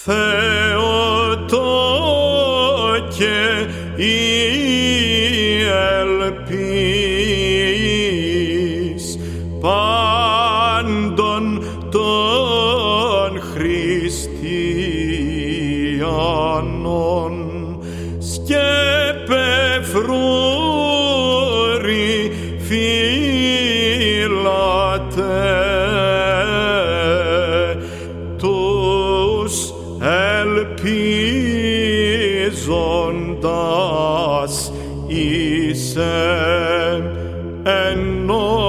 Θεοτόκε η ελπίς πάντων των χριστιανών, σκέπε φρούρη φύλατε τους ελπίζοντας εις εν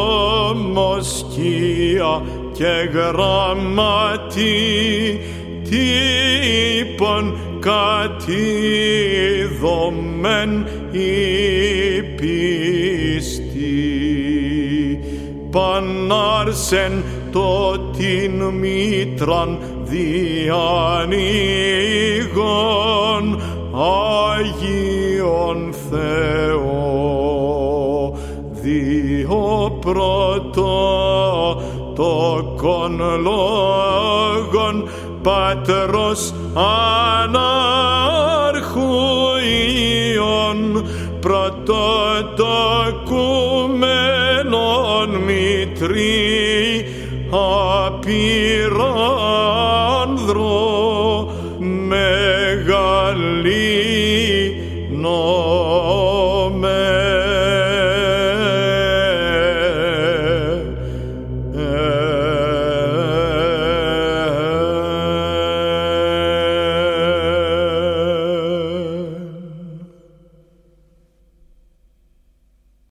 ομοσκία και γραμματί τύπων κατήδομεν η πίστη, πανάρσεν το την μήτραν διανοίγων Άγιον Θεό, δύο πρωτότοκον λόγων Πατρός Ανάρχου Υιών, πρωτοτοκουμένων μητρί απειρά